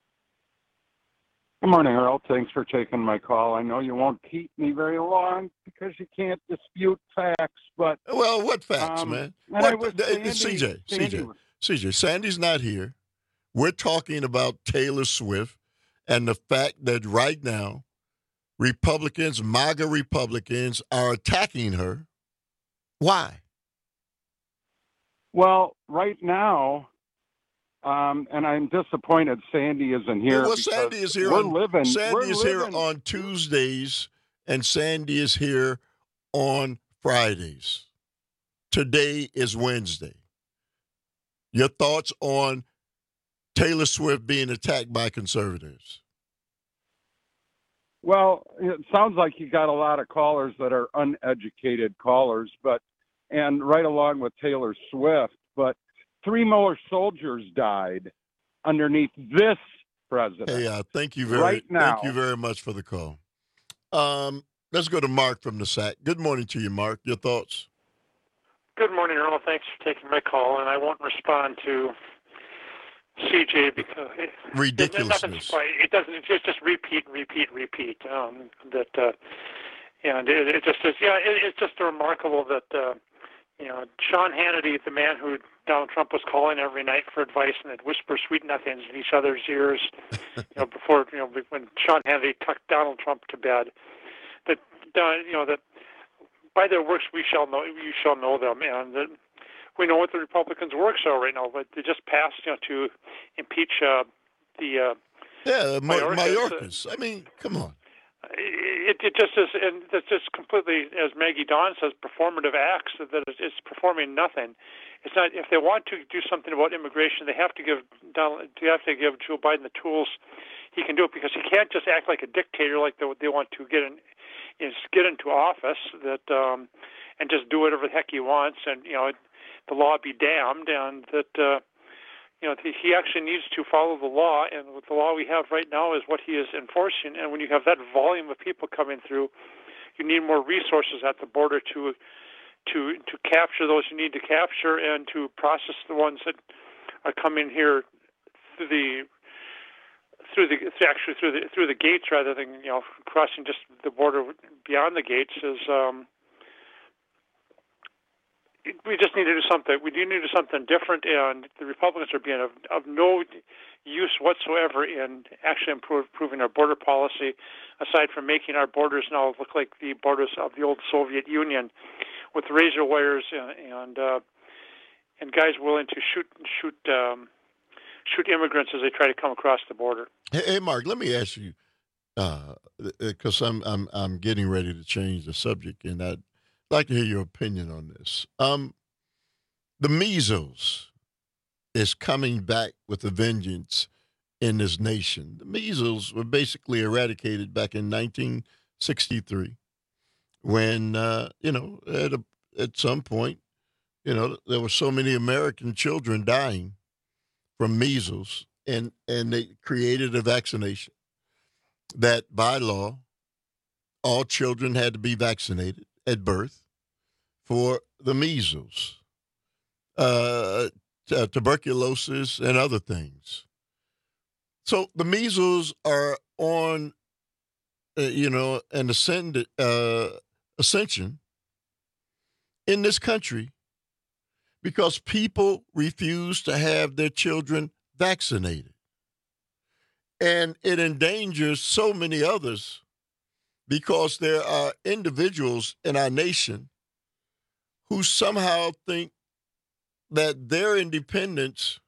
S9: Good morning, Earl. Thanks for taking my call. I know you won't keep me very long because you can't dispute facts, but...
S17: Well, what facts,
S9: um,
S17: man?
S9: What,
S17: What,
S9: Sandy,
S17: C J,
S9: Sandy,
S17: C J, C J, Sandy's not here. We're talking about Taylor Swift and the fact that right now, Republicans, MAGA Republicans, are attacking her. Why?
S9: Well, right now, um, and I'm disappointed Sandy isn't here.
S17: Well, Sandy is here.
S9: We're
S17: on,
S9: living.
S17: Sandy
S9: we're
S17: is
S9: living,
S17: here on Tuesdays, and Sandy is here on Fridays. Today is Wednesday. Your thoughts on Taylor Swift being attacked by conservatives?
S9: Well, it sounds like you got a lot of callers that are uneducated callers, but and right along with Taylor Swift, but three more soldiers died underneath this president.
S17: Hey, uh, thank you very
S9: right now.
S17: Thank you very much for the call. Um, let's go to Mark from the S A C. Good morning to you, Mark. Your thoughts?
S10: Good morning, Earl. Thanks for taking my call, and I won't respond to C J because it,
S17: ridiculousness.
S10: It, it doesn't. It just just repeat, repeat, repeat. Um, that uh, and it, it just is. Yeah, it, it's just remarkable that uh, you know Sean Hannity, the man who Donald Trump was calling every night for advice and would whisper sweet nothings in each other's ears, you know, before you know when Sean Hannity tucked Donald Trump to bed. That uh, you know that by their works we shall know. You shall know them, and that. We know what the Republicans' works are right now, but they just passed, you know, to impeach uh, the uh,
S17: yeah, Mayorkas.
S10: Mayorkas.
S17: I mean, come on.
S10: It, it just is, and it's just completely, as Maggie Dawn says, performative acts. That it's, it's performing nothing. It's not. If they want to do something about immigration, they have to give Donald, they have to give Joe Biden the tools he can do it, because he can't just act like a dictator, like they, they want to get in, is get into office that um, and just do whatever the heck he wants, and you know. It, the law be damned, and that uh, you know he actually needs to follow the law. And with the law we have right now is what he is enforcing. And when you have that volume of people coming through, you need more resources at the border to to to capture those you need to capture and to process the ones that are coming here through the through the actually through the through the gates rather than you know crossing just the border beyond the gates is. Um, We just need to do something. We do need to do something different, and the Republicans are being of, of no use whatsoever in actually improve, improving our border policy, aside from making our borders now look like the borders of the old Soviet Union, with razor wires and and, uh, and guys willing to shoot shoot um, shoot immigrants as they try to come across the border.
S17: Hey, hey Mark, let me ask you, because uh, I'm I'm I'm getting ready to change the subject, and I'd like to hear your opinion on this. Um, the measles is coming back with a vengeance in this nation. The measles were basically eradicated back in nineteen sixty-three, when uh, you know at a, at some point, you know, there were so many American children dying from measles, and and they created a vaccination that by law all children had to be vaccinated at birth for the measles, uh, t- tuberculosis, and other things. So the measles are on, uh, you know, an ascend, uh, ascension in this country because people refuse to have their children vaccinated. And it endangers so many others because there are individuals in our nation who somehow think that their independence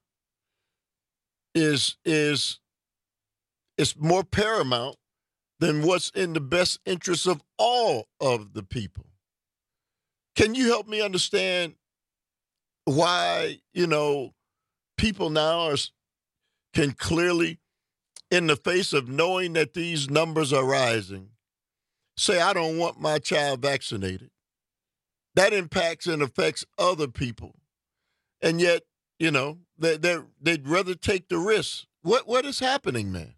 S17: is is is more paramount than what's in the best interest of all of the people. Can you help me understand why, you know, people now are, can clearly, in the face of knowing that these numbers are rising, say, I don't want my child vaccinated? That impacts and affects other people. And yet, you know, they, they're, they'd rather take the risk. What What is happening, man?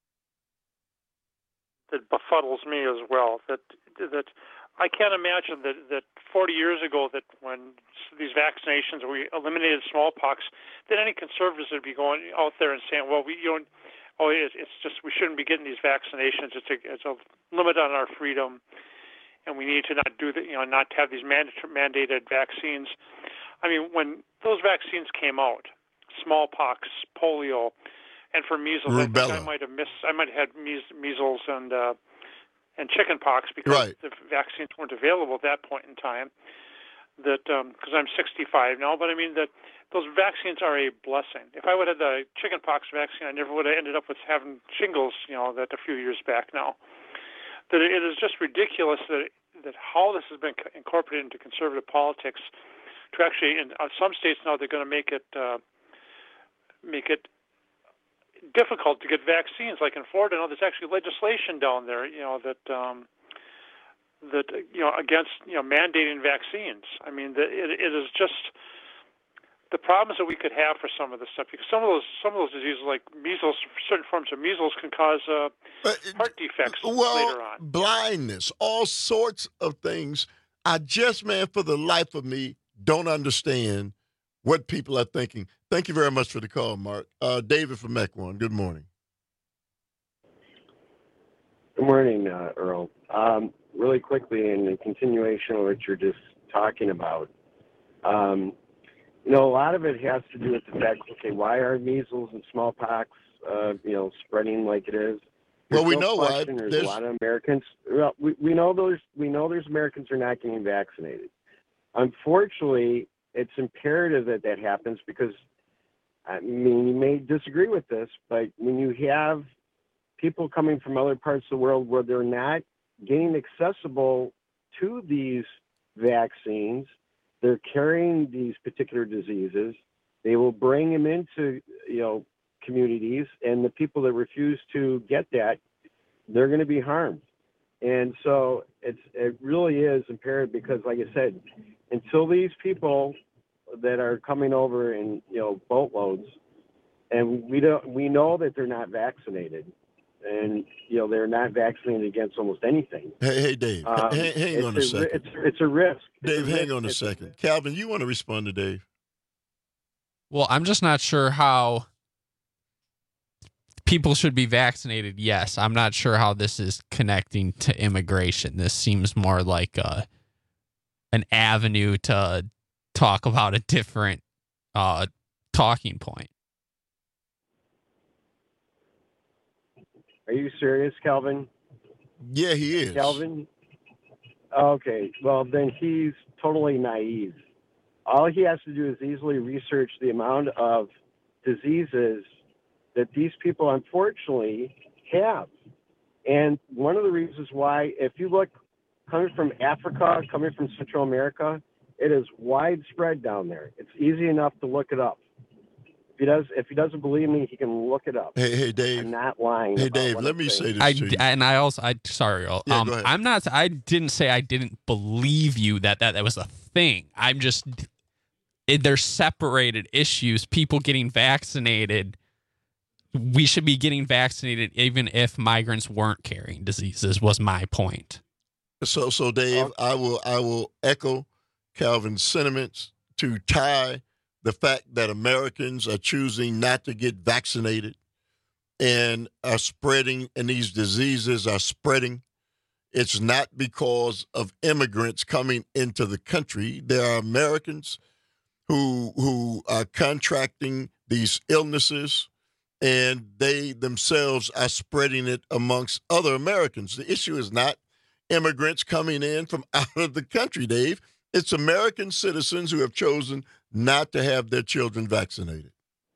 S10: That befuddles me as well. That that I can't imagine that, that forty years ago, that when these vaccinations, we eliminated smallpox, that any conservatives would be going out there and saying, well, we you know, oh, it's, it's just we shouldn't be getting these vaccinations. It's a it's a limit on our freedom, and we need to not do that. You know, not have these mandatory mandated vaccines. I mean, when those vaccines came out, smallpox, polio, and for measles, I think I might have missed. I might have had measles and uh, and chickenpox because
S17: right.
S10: the vaccines weren't available at that point in time. That because um, I'm sixty-five now, but I mean that those vaccines are a blessing. If I would have had the chickenpox vaccine, I never would have ended up with having shingles. You know, that a few years back now. That it is just ridiculous that that how this has been incorporated into conservative politics. To actually, in uh, some states now, they're going to make it uh, make it difficult to get vaccines. Like in Florida, now there's actually legislation down there, you know, that um, that you know against you know mandating vaccines. I mean, the, it, it is just the problems that we could have for some of this stuff, because some of those some of those diseases, like measles, certain forms of measles, can cause uh, heart defects
S17: well,
S10: later on.
S17: Blindness, all sorts of things. I just, man, for the life of me, don't understand what people are thinking. Thank you very much for the call, Mark. Uh, David from Mequon, good morning.
S7: Good morning, uh, Earl. Um, really quickly, in the continuation of what you're just talking about, um, you know, a lot of it has to do with the fact, okay, why are measles and smallpox, uh, you know, spreading like it is? There's
S17: Well, we
S7: no
S17: know why.
S7: question There's,
S17: There's
S7: a lot of Americans. Well, we, we know there's we know there's Americans who are not getting vaccinated. Unfortunately, it's imperative that that happens because, I mean, you may disagree with this, but when you have people coming from other parts of the world where they're not getting accessible to these vaccines, they're carrying these particular diseases, they will bring them into, you know, communities, and the people that refuse to get that, they're going to be harmed. And so it's it really is imperative because, like I said, until these people that are coming over in, you know, boatloads, and we don't we know that they're not vaccinated, and you know they're not vaccinated against almost anything.
S17: Hey, hey Dave,
S7: Um,
S17: hang, hang on a,
S7: a
S17: second.
S7: It's, it's a risk. It's
S17: Dave,
S7: a
S17: hang
S7: risk.
S17: on a
S7: It's
S17: second. Calvin, you want to respond to Dave?
S11: Well, I'm just not sure how people should be vaccinated. Yes, I'm not sure how this is connecting to immigration. This seems more like a, an avenue to talk about a different uh, talking point.
S7: Are you serious, Calvin?
S17: Yeah, he is.
S7: Calvin? Okay, well, then he's totally naive. All he has to do is easily research the amount of diseases that these people unfortunately have. And one of the reasons why, if you look coming from Africa, coming from Central America, it is widespread down there. It's easy enough to look it up. If he does, if he doesn't believe me, he can look it up.
S17: Hey, hey, Dave.
S7: I'm not lying.
S17: Hey,
S7: about
S17: Dave,
S7: what
S17: let
S7: I'm
S17: me
S7: saying.
S17: say this
S11: I
S17: to you.
S11: and I also I sorry, Earl.
S17: Yeah,
S11: um,
S17: go ahead.
S11: I'm not. I didn't say I didn't believe you that that, that was a thing. I'm just it, they're separated issues. People getting vaccinated. We should be getting vaccinated even if migrants weren't carrying diseases. Was my point.
S17: So, so Dave, I will, I will echo Calvin's sentiments to tie the fact that Americans are choosing not to get vaccinated and are spreading, and these diseases are spreading. It's not because of immigrants coming into the country. There are Americans who who are contracting these illnesses, and they themselves are spreading it amongst other Americans. The issue is not immigrants coming in from out of the country, Dave. It's American citizens who have chosen not to have their children vaccinated.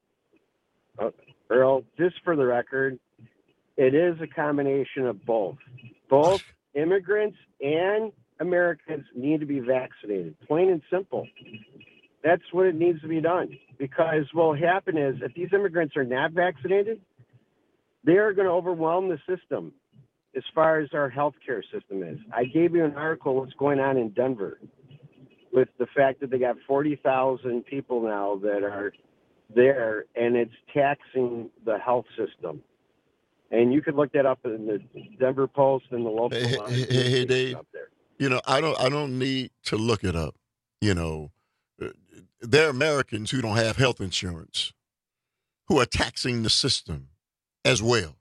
S7: Uh, Earl, just for the record, it is a combination of both. Both immigrants and Americans need to be vaccinated, plain and simple. That's what it needs to be done. Because what will happen is if these immigrants are not vaccinated, they are going to overwhelm the system as far as our healthcare system is. I gave you an article what's going on in Denver with the fact that they got forty thousand people now that are there, and it's taxing the health system. And you could look that up in the Denver Post and the local.
S17: Hey, hey, hey, hey Dave, up there. You know, I don't, I don't need to look it up. You know, there are Americans who don't have health insurance who are taxing the system as well.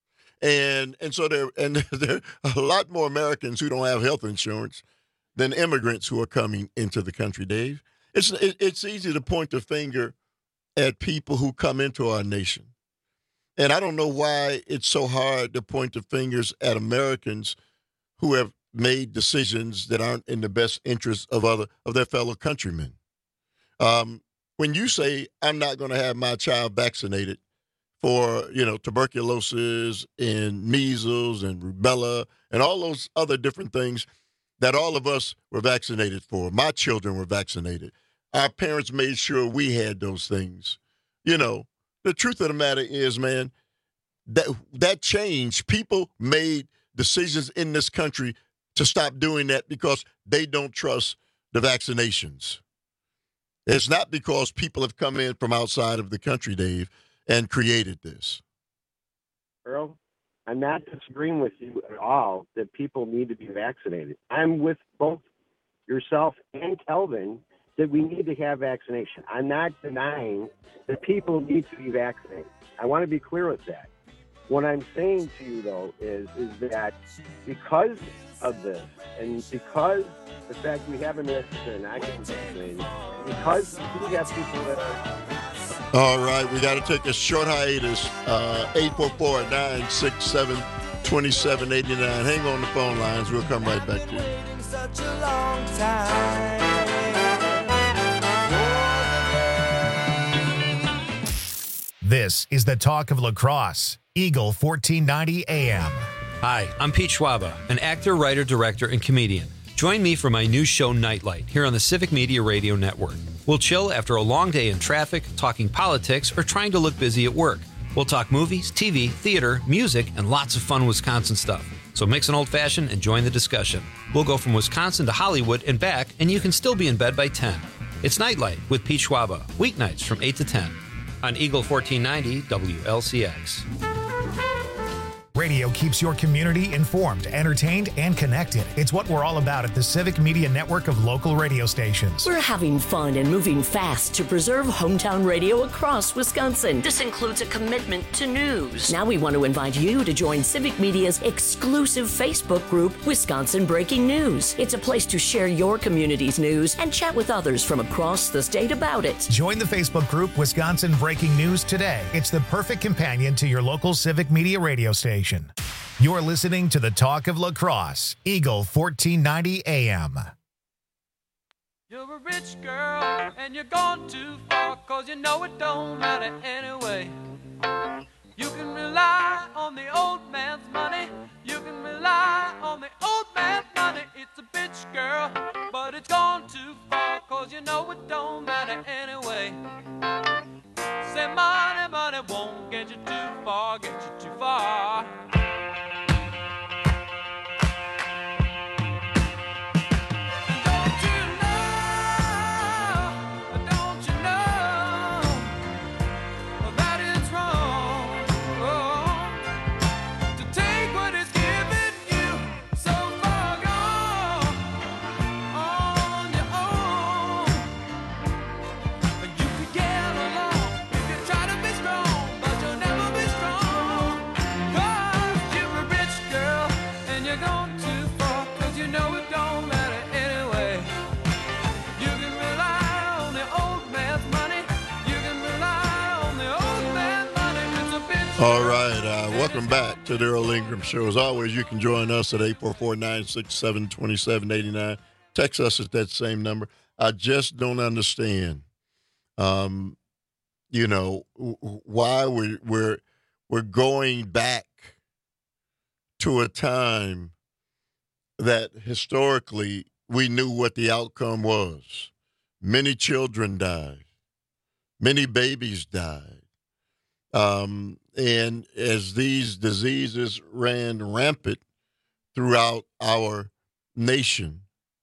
S17: And and so there and there are a lot more Americans who don't have health insurance than immigrants who are coming into the country, Dave. It's it, it's easy to point the finger at people who come into our nation. And I don't know why it's so hard to point the fingers at Americans who have made decisions that aren't in the best interest of other of their fellow countrymen. Um, when you say, I'm not going to have my child vaccinated for, you know, tuberculosis and measles and rubella and all those other different things that all of us were vaccinated for. My children were vaccinated. Our parents made sure we had those things. You know, the truth of the matter is, man, that that changed. People made decisions in this country to stop doing that because they don't trust the vaccinations. It's not because people have come in from outside of the country, Dave, and created this.
S7: Earl, I'm not disagreeing with you at all that people need to be vaccinated. I'm with both yourself and Kelvin that we need to have vaccination. I'm not denying that people need to be vaccinated. I want to be clear with that. What I'm saying to you, though, is, is that because of this, and because the fact we have Americans that are not getting vaccinated, because we have people that are...
S17: All right, we got to take a short hiatus. Uh, eight four four, nine six seven, two seven eight nine. Hang on the phone lines. We'll come right back to you.
S16: Such a long time.
S1: This is the Talk of Lacrosse, Eagle fourteen ninety A M.
S25: Hi, I'm Pete Schwaba, an actor, writer, director, and comedian. Join me for my new show, Nightlight, here on the Civic Media Radio Network. We'll chill after a long day in traffic, talking politics, or trying to look busy at work. We'll talk movies, T V, theater, music, and lots of fun Wisconsin stuff. So mix an old-fashioned and join the discussion. We'll go from Wisconsin to Hollywood and back, and you can still be in bed by ten. It's Nightlight with Pete Schwaba, weeknights from eight to ten on Eagle fourteen ninety W L C X.
S1: Radio keeps your community informed, entertained, and connected. It's what we're all about at the Civic Media Network of local radio stations.
S13: We're having fun and moving fast to preserve hometown radio across Wisconsin. This includes a commitment to news. Now we want to invite you to join Civic Media's exclusive Facebook group, Wisconsin Breaking News. It's a place to share your community's news and chat with others from across the state about it.
S1: Join the Facebook group Wisconsin Breaking News today. It's the perfect companion to your local Civic Media radio station. You're listening to the Talk of Lacrosse, Eagle fourteen ninety A M.
S16: You're a rich girl and you're gone too far, cause you know it don't matter anyway. You can rely on the old man's money. You can rely on the old man's money. It's a bitch girl, but it's gone too far, cause you know it don't matter anyway. Say money, money won't get you too far, get you too far.
S17: All right, uh, welcome back to the Earl Ingram Show. As always, you can join us at eight four four, nine six seven, two seven eight nine. Text us at that same number. I just don't understand, um, you know, why we're, we're, we're going back to a time that historically we knew what the outcome was. Many children died. Many babies died. Um, and as these diseases ran rampant throughout our nation,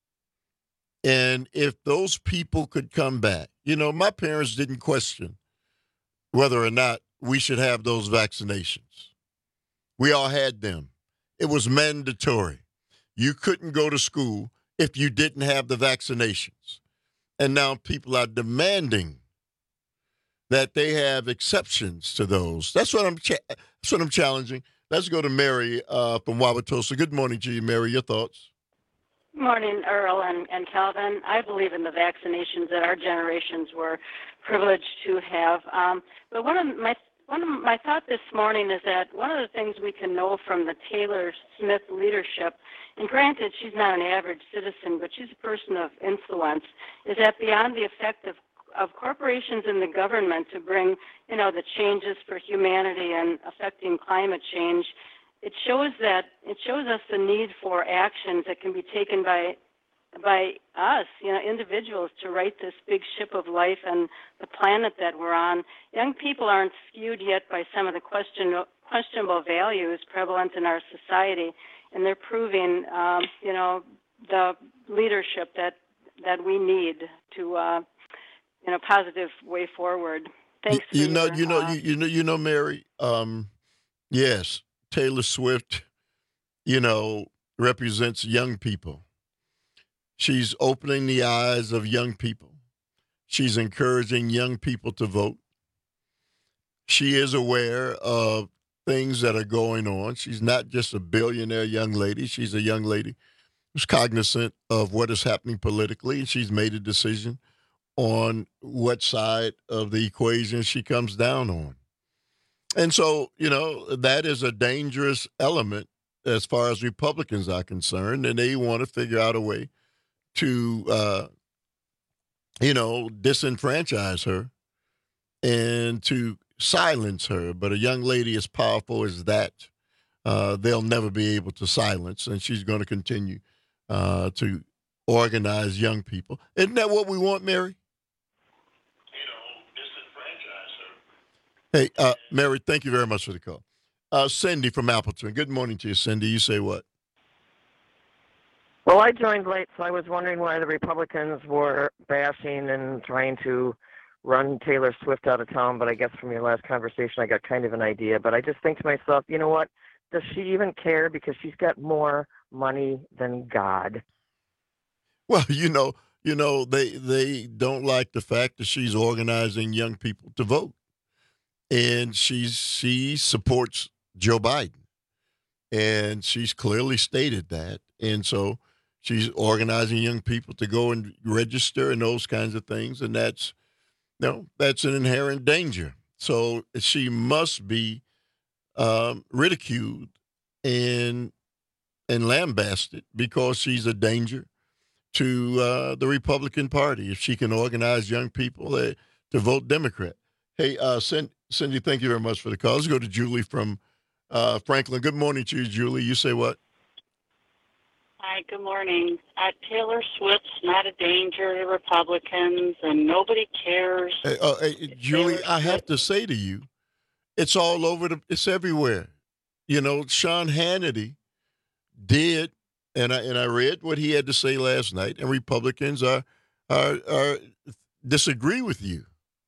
S17: and if those people could come back, you know, my parents didn't question whether or not we should have those vaccinations. We all had them. It was mandatory. You couldn't go to school if you didn't have the vaccinations. And now people are demanding that they have exceptions to those. That's what I'm. Cha- that's what I'm challenging. Let's go to Mary uh, from Wauwatosa. Good morning to you, Mary. Your thoughts?
S14: Morning, Earl and, and Calvin. I believe in the vaccinations that our generations were privileged to have. Um, but one of my one of my thought this morning is that one of the things we can know from the Taylor Smith leadership, and granted she's not an average citizen, but she's a person of influence, is that beyond the effect of of corporations and the government to bring, you know, the changes for humanity and affecting climate change, it shows that it shows us the need for actions that can be taken by by us, you know, individuals to right this big ship of life and the planet that we're on. Young people aren't skewed yet by some of the question, questionable values prevalent in our society, and they're proving, um, you know, the leadership that that we need to. Uh, in a positive way forward. Thanks.
S17: You, you
S14: for
S17: know,
S14: your,
S17: you know,
S14: uh,
S17: you, you know, you know, Mary. Um, yes, Taylor Swift, you know, represents young people. She's opening the eyes of young people. She's encouraging young people to vote. She is aware of things that are going on. She's not just a billionaire young lady. She's a young lady who's cognizant of what is happening politically, and she's made a decision on what side of the equation she comes down on. And so, you know, that is a dangerous element as far as Republicans are concerned, and they want to figure out a way to, uh, you know, disenfranchise her and to silence her. But a young lady as powerful as that, uh, they'll never be able to silence, and she's going to continue uh, to organize young people. Isn't that what we want, Mary? Hey, uh, Mary, thank you very much for the call. Uh, Cindy from Appleton. Good morning to you, Cindy. You say what?
S15: Well, I joined late, so I was wondering why the Republicans were bashing and trying to run Taylor Swift out of town, but I guess from your last conversation I got kind of an idea. But I just think to myself, you know what? Does she even care? Because she's got more money than God.
S17: Well, you know, you know, they they don't like the fact that she's organizing young people to vote. And she's she supports Joe Biden. And she's clearly stated that. And so she's organizing young people to go and register and those kinds of things. And that's, you know, that's an inherent danger. So she must be um, ridiculed and and lambasted because she's a danger to uh, the Republican Party if she can organize young people uh, to vote Democrat. Hey, uh, Cindy, thank you very much for the call. Let's go to Julie from uh, Franklin. Good morning to you, Julie. You say what?
S18: Hi, good morning. Uh, Taylor Swift's not a danger to Republicans, and nobody cares.
S17: Hey, uh, hey, Julie, I have to say to you, it's all over the. It's everywhere. You know, Sean Hannity did, and I and I read what he had to say last night, and Republicans are are are disagree with you.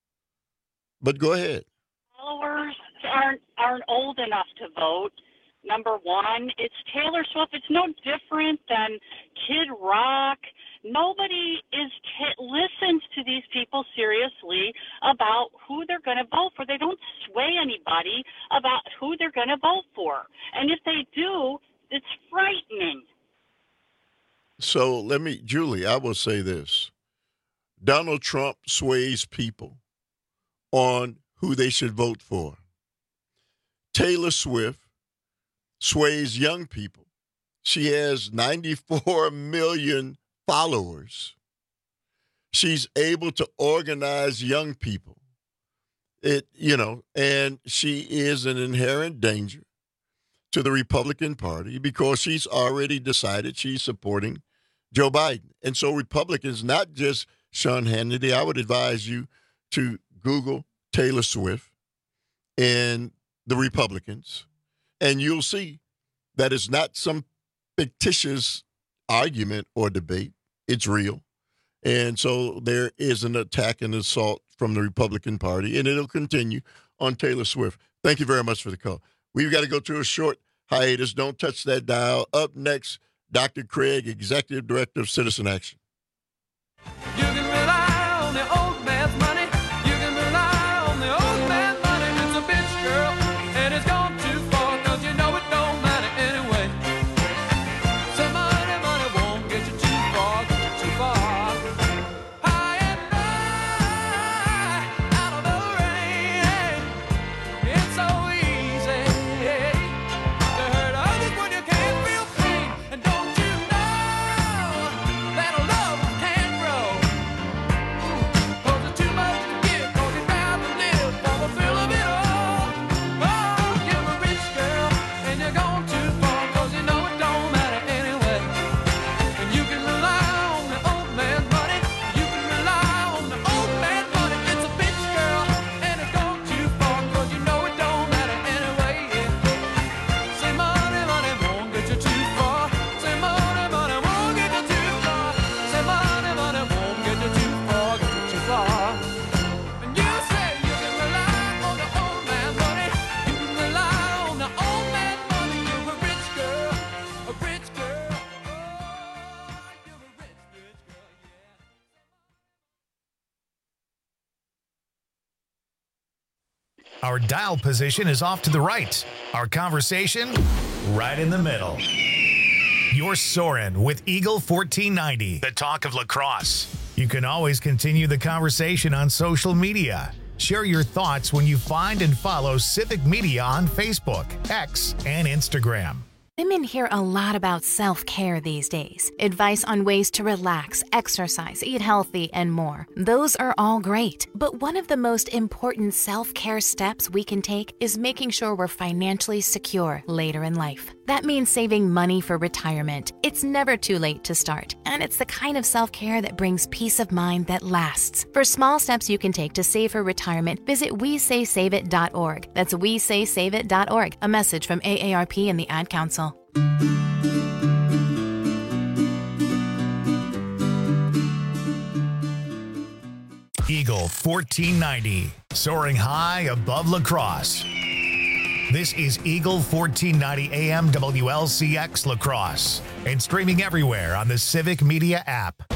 S17: But go ahead.
S18: Followers aren't aren't old enough to vote. Number one, it's Taylor Swift. It's no different than Kid Rock. Nobody is t- listens to these people seriously about who they're going to vote for. They don't sway anybody about who they're going to vote for. And if they do, it's frightening.
S17: So let me, Julie, I will say this. Donald Trump sways people on who they should vote for. Taylor Swift sways young people. She has ninety-four million followers. She's able to organize young people. It, you know, and she is an inherent danger to the Republican Party because she's already decided she's supporting Joe Biden. And so Republicans, not just Sean Hannity, I would advise you to Google Taylor Swift and the Republicans, and you'll see that it's not some fictitious argument or debate. It's real. And so there is an attack and assault from the Republican Party, and it'll continue on Taylor Swift. Thank you very much for the call. We've got to go to a short hiatus. Don't touch that dial. Up next, Doctor Craig, Executive Director of Citizen Action.
S16: You can rely on the old man's money. You can rely on the old man's money. It's a bitch, girl, and it's gone too far, cause you know it don't matter anyway. So money, money won't get you too far, get you too far. High and dry, out of the rain. It's so easy to hurt others when you can't feel pain. And don't you know that love can't grow? Cause it's too much to give, cause you rather live for the thrill of it all. Oh, you're a rich girl, and you're gone too far, cause you know it don't matter anyway. And you can rely on the old man's money. You can rely on the old man's money. It's a bitch, girl, and it's gone too far, cause you know it don't matter anyway. Say money, money won't get you too far. Say money, money won't get you too far. Say money, money won't get you too far, get you too far. And you say you can rely on the old man's money. You can rely on the old man's money. You're a rich girl, a rich girl.
S1: Our dial position is off to the right. Our conversation, right in the middle. You're soaring with Eagle fourteen ninety, the talk of lacrosse. You can always continue the conversation on social media. Share your thoughts when you find and follow Civic Media on Facebook, X, and Instagram.
S19: Women hear a lot about self-care these days. Advice on ways to relax, exercise, eat healthy, and more. Those are all great. But one of the most important self-care steps we can take is making sure we're financially secure later in life. That means saving money for retirement. It's never too late to start, and it's the kind of self-care that brings peace of mind that lasts. For small steps you can take to save for retirement, visit we say save it dot org. That's we say save it dot org. A message from A A R P and the Ad Council.
S1: Eagle fourteen ninety, soaring high above lacrosse. This is Eagle fourteen ninety A M W L C X Lacrosse and streaming everywhere on the Civic Media app.